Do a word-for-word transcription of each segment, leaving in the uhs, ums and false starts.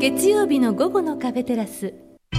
月曜日の午後のカフェテラス、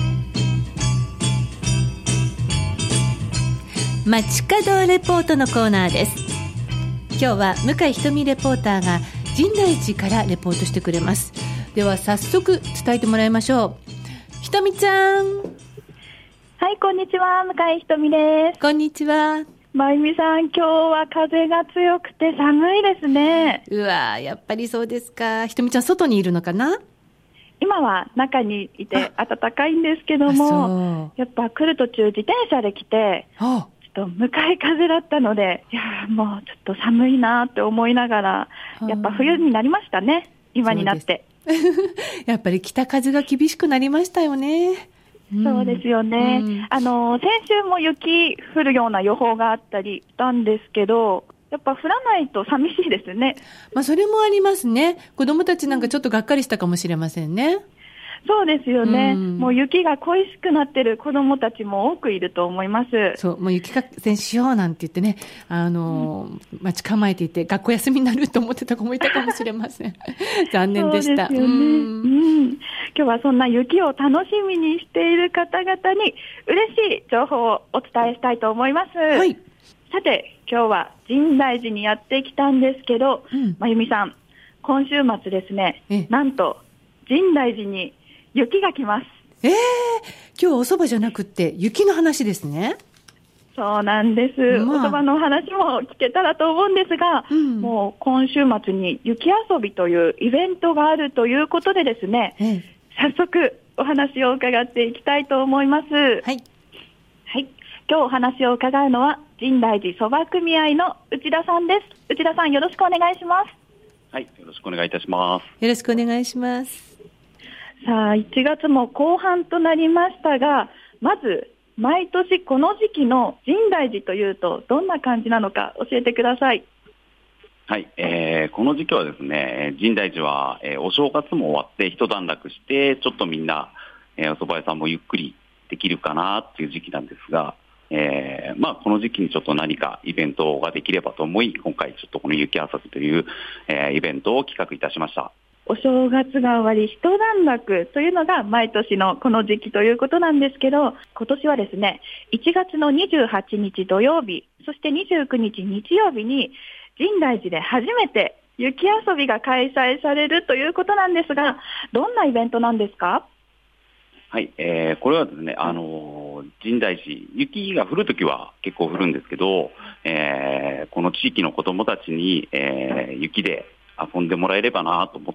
街角レポートのコーナーです。今日は向井ひとみレポーターが深大寺からレポートしてくれます。では早速伝えてもらいましょう。ひとみちゃん。 はい、こんにちは、向井ひとみです。 こんにちは。 まゆみさん、今日は風が強くて寒いですね。 うわー、やっぱりそうですか。ひとみちゃん外にいるのかな？ 今は中にいて暖かいんですけども、やっぱ来る途中自転車で来て、 あちょっと向かい風だったので、いやもうちょっと寒いなって思いながら、やっぱ冬になりましたね、今になって。 やっぱり北風が厳しくなりましたよね。 うん、そうですよね、うん、あの先週も雪降るような予報があったりしたんですけど、やっぱ降らないと寂しいですね。 まあ、それもありますね。子どもたちなんかちょっとがっかりしたかもしれませんね。 そうですよね、うん、もう雪が恋しくなってる子どもたちも多くいると思います。 そう、もう雪かきしようなんて言ってね、あの、うん、待ち構えていて学校休みになると思ってた子もいたかもしれません残念でした。 そうですよね、うんうん、今日はそんな雪を楽しみにしている方々に嬉しい情報をお伝えしたいと思います。 はい。 さて今日は深大寺にやってきたんですけど、うん、まゆみさん、今週末ですね、なんと深大寺に雪が来ます。 えー、今日はお蕎麦じゃなくって雪の話ですね。 そうなんです、まあ、お蕎麦の話も聞けたらと思うんですが、うん、もう今週末に雪遊びというイベントがあるということでですね、えー、早速お話を伺っていきたいと思います。はい、はい、今日お話を伺うのは深大寺蕎麦組合の内田さんです。内田さん、よろしくお願いします。 はい、よろしくお願いいたします。 よろしくお願いします。 さあ、いちがつも後半となりましたが、まず毎年この時期の深大寺というとどんな感じなのか教えてください。 はい、えー、この時期はですね、深大寺は、えー、お正月も終わって一段落して、ちょっとみんな、えー、お蕎麦屋さんもゆっくりできるかなっていう時期なんですが、えーまあ、この時期にちょっと何かイベントができればと思い、今回ちょっとこの雪遊びという、えー、イベントを企画いたしました。 お正月が終わり一段落というのが毎年のこの時期ということなんですけど、今年はですね、いちがつのにじゅうはちにち土曜日、そしてにじゅうくにち日曜日に深大寺で初めて雪遊びが開催されるということなんですが、どんなイベントなんですか？ はい、えー、これはですね、あのー、深大寺、雪が降るときは結構降るんですけど、えー、この地域の子どもたちに、えー、雪で遊んでもらえればなと思って、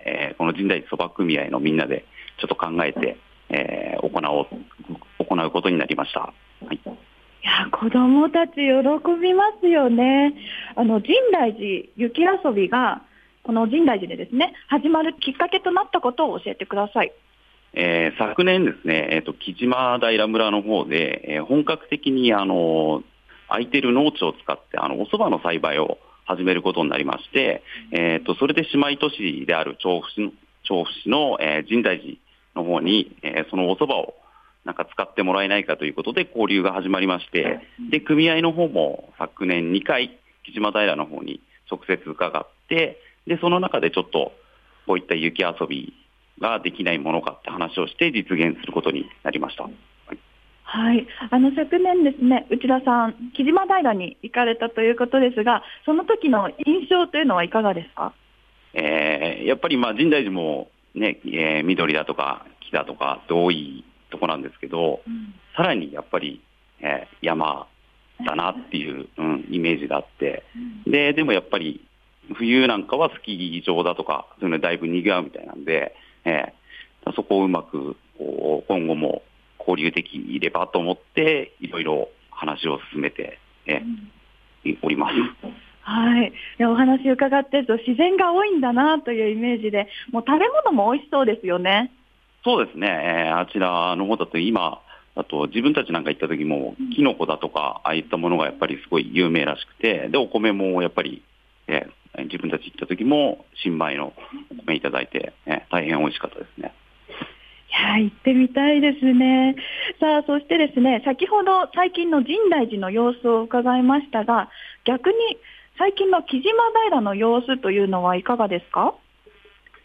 えー、この深大寺蕎麦組合のみんなでちょっと考えて、えー、行おう、行うことになりました。はい、いや、子どもたち喜びますよね。あの深大寺雪遊びがこの深大寺でですね、始まるきっかけとなったことを教えてください。 えー、昨年ですね、えーと、木島平村の方で、えー、本格的にあの空いてる農地を使ってあのお蕎麦の栽培を始めることになりまして、えー、とそれで姉妹都市である調布市の、調布市の、えー、深大寺の方に、えー、そのお蕎麦をなんか使ってもらえないかということで交流が始まりまして、で組合の方も昨年にかい木島平の方に直接伺って、でその中でちょっとこういった雪遊びができないものかって話をして実現することになりました。はい、 はい、あの昨年ですね、内田さん木島平に行かれたということですが、その時の印象というのはいかがですか？ えー、やっぱりまあ深大寺も、ねえー、緑だとか木だとか多いとこなんですけど、うん、さらにやっぱり、えー、山だなっていう、うん、イメージがあって、うん、で, でもやっぱり冬なんかはスキー場だとかそういうのだいぶ賑わうみたいなんで、えー、そこをうまくこう今後も交流できればと思っていろいろ話を進めて、えー、おります。 はい、でお話伺ってると自然が多いんだなというイメージで、もう食べ物も美味しそうですよね。 そうですね、えー、あちらの方だと今だと自分たちなんか行った時もキノコだとかああいったものがやっぱりすごい有名らしくて、でお米もやっぱり、えー、自分たち行った時も新米のお米いただいて、えー、大変美味しかったですね。 いや行ってみたいですね。さあそしてですね、先ほど最近の深大寺の様子を伺いましたが、逆に最近の木島平の様子というのはいかがですか？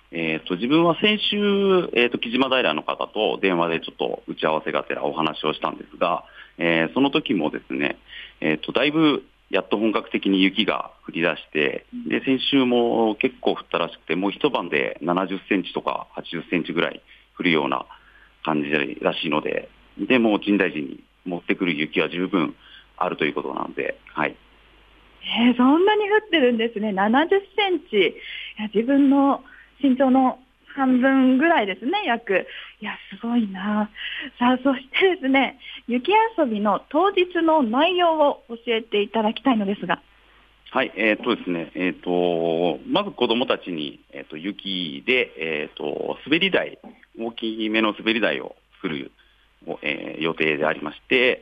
えー、と自分は先週、えー、と木島平の方と電話でちょっと打ち合わせがてらお話をしたんですが、えー、その時もですね、えー、とだいぶやっと本格的に雪が降り出して、で先週も結構降ったらしくて、もう一晩でななじゅっセンチとかはちじゅっセンチぐらい降るような感じらしいので、でもう深大寺に持ってくる雪は十分あるということなので、はい。 えー、そんなに降ってるんですね。ななじゅっセンチ。いや、自分の身長の半分ぐらいですね、約。いや、すごいな。さあ、そしてですね、雪遊びの当日の内容を教えていただきたいのですが。 はい、えーっとですね、えーっと、まず子どもたちに、えーっと、雪で、えーっと、滑り台、大きめの滑り台を作る、えー、予定でありまして、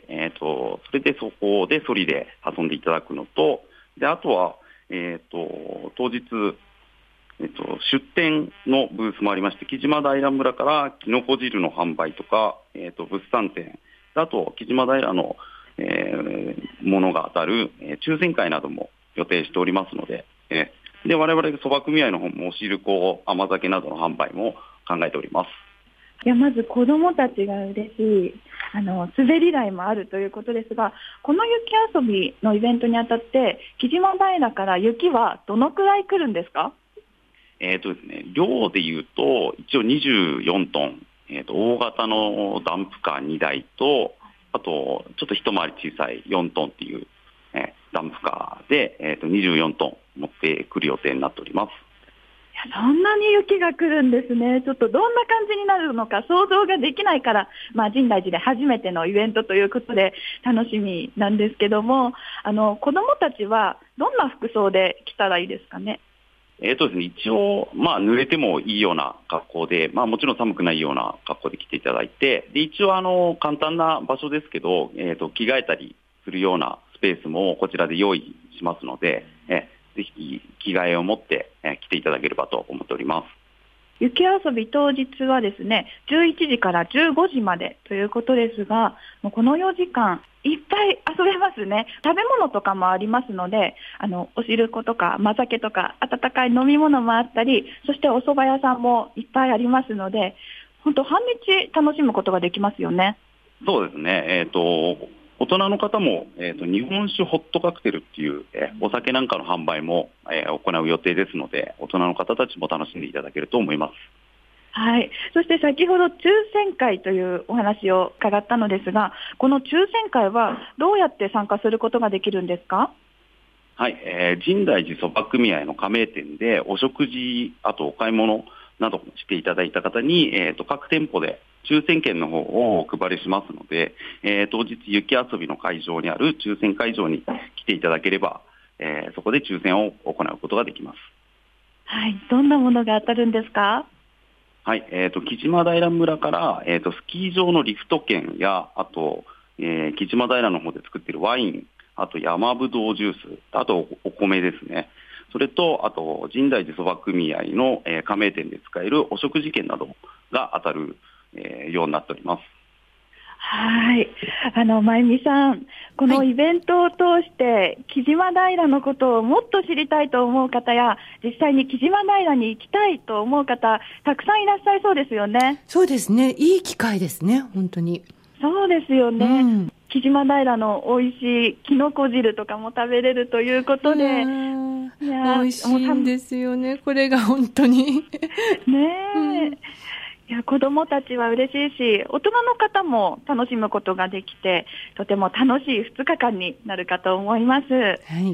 えーっと、それでそこでソリで遊んでいただくのと、で、あとは、えーっと、当日、えっと、出店のブースもありまして、木島平村からきのこ汁の販売とか、えっと、物産展、あと木島平の、えー、ものが当たる、えー、抽選会なども予定しておりますので、えー、で我々そば組合の方もお汁粉、甘酒などの販売も考えております。 いや、まず子どもたちが嬉しいあの滑り台もあるということですが、この雪遊びのイベントにあたって木島平から雪はどのくらい来るんですか？ えーとですね、量でいうと一応にじゅうよんトン、えーと、大型のダンプカーにだいと、あとちょっと一回り小さいよんトンっていう、えー、ダンプカーで、えーと、にじゅうよんトン持ってくる予定になっております。 いや、そんなに雪が来るんですね。ちょっとどんな感じになるのか想像ができないから、まあ、深大寺で初めてのイベントということで楽しみなんですけども、あの子どもたちはどんな服装で来たらいいですかね？ えーとですね、一応、まあ、濡れてもいいような格好で、まあ、もちろん寒くないような格好で来ていただいて、で一応あの簡単な場所ですけど、えーと、着替えたりするようなスペースもこちらで用意しますので、えぜひ着替えを持って、え来ていただければと思っております。 雪遊び当日はですね、じゅういちじからじゅうごじまでということですが、もうこのよじかんいっぱい遊べますね。食べ物とかもありますので、あのお汁粉とか甘酒とか温かい飲み物もあったり、そしてお蕎麦屋さんもいっぱいありますので、本当半日楽しむことができますよね。 そうですね、えーと大人の方も、えーと、日本酒ホットカクテルっていう、えー、お酒なんかの販売も、えー、行う予定ですので、大人の方たちも楽しんでいただけると思います。 はい、そして先ほど抽選会というお話を伺ったのですが、この抽選会はどうやって参加することができるんですか？ はい、えー、深大寺そば組合の加盟店でお食事、あとお買い物などしていただいた方に、えーと、各店舗で抽選券の方をお配りしますので、えー、当日雪遊びの会場にある抽選会場に来ていただければ、えー、そこで抽選を行うことができます。 はい、どんなものが当たるんですか？ はい、えーと、木島平村から、えーと、スキー場のリフト券や、あと、えー、木島平の方で作っているワイン、あと山ぶどうジュース、あとお米ですね。それと、あと深大寺そば組合の、えー、加盟店で使えるお食事券などが当たる、えー、ようになっております。 はい、あのまゆみさん、このイベントを通して木島平のことをもっと知りたいと思う方や、実際に木島平に行きたいと思う方、たくさんいらっしゃいそうですよね。 そうですね、いい機会ですね、本当に。 そうですよね、うん、木島平の美味しいきのこ汁とかも食べれるということで、 いや美味しいんですよね、これが本当にねえ、うんいや子どもたちは嬉しいし、大人の方も楽しむことができて、とても楽しいふつかかんになるかと思います、はい、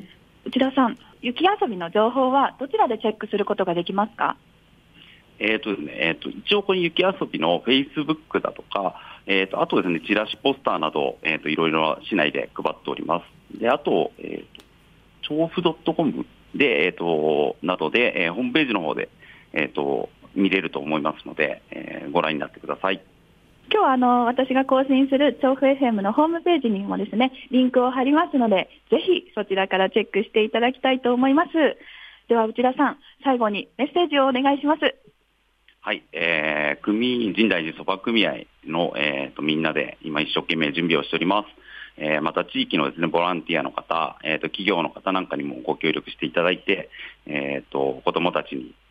内田さん、雪遊びの情報はどちらでチェックすることができますか？ えーとですねえー、と一応この雪遊びのフェイスブックだとか、えー、とあとですねチラシポスターなど、えー、といろいろ市内で配っております。であと、えー、と調布 .com で、えー、となどで、えー、ホームページの方で、えー、と見れると思いますので、えー、ご覧になってください。 今日はあの私が更新する調布 エフエム のホームページにもですねリンクを貼りますので、ぜひそちらからチェックしていただきたいと思います。では内田さん、最後にメッセージをお願いします。 はい、えー、組員深大寺そば組合の、えー、とみんなで今一生懸命準備をしております。えー、また地域のですねボランティアの方、えー、と企業の方なんかにもご協力していただいて、えー、と子どもたちに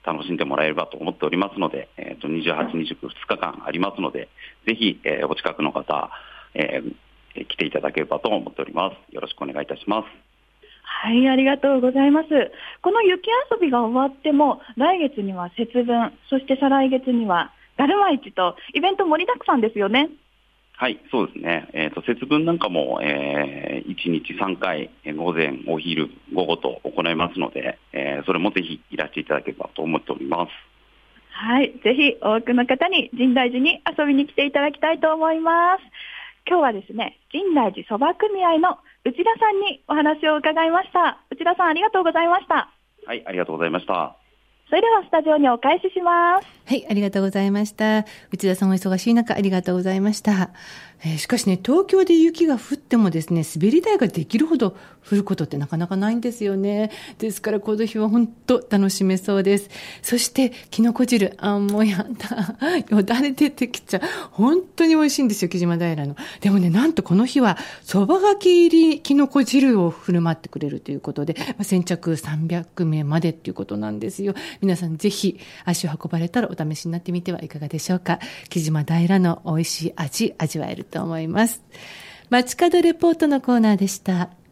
楽しんでもらえればと思っておりますので、えー、とにじゅうはち、にじゅうく、ふつかかんありますので、ぜひ、えー、お近くの方、えー、来ていただければと思っております。よろしくお願いいたします。 はい、ありがとうございます。この雪遊びが終わっても、来月には節分、そして再来月にはだるま市とイベント盛りだくさんですよね。 はい、そうですね。えっ、ー、と、節分なんかも、えー、いちにちさんかい、午前、お昼、午後と行いますので、えー、それもぜひいらしていただければと思っております。 はい、ぜひ多くの方に深大寺に遊びに来ていただきたいと思います。今日はですね、深大寺そば組合の内田さんにお話を伺いました。内田さん、ありがとうございました。 はい、ありがとうございました。 それではスタジオにお返しします。 はい、ありがとうございました。内田さんお忙しい中ありがとうございました。えー、しかしね、東京で雪が降ってもですね、滑り台ができるほど降ることってなかなかないんですよね。ですからこの日は本当楽しめそうです。そしてきのこ汁、あもうやだよだれ出てきちゃう。本当に美味しいんですよ、木島平の。でもね、なんとこの日はそばがき入りきのこ汁を振る舞ってくれるということで、まあ、先着さんびゃくめいまでっていうことなんですよ。皆さんぜひ足を運ばれたらお試しになってみてはいかがでしょうか。木島平の美味しい味味わえると思います。街角レポートのコーナーでした。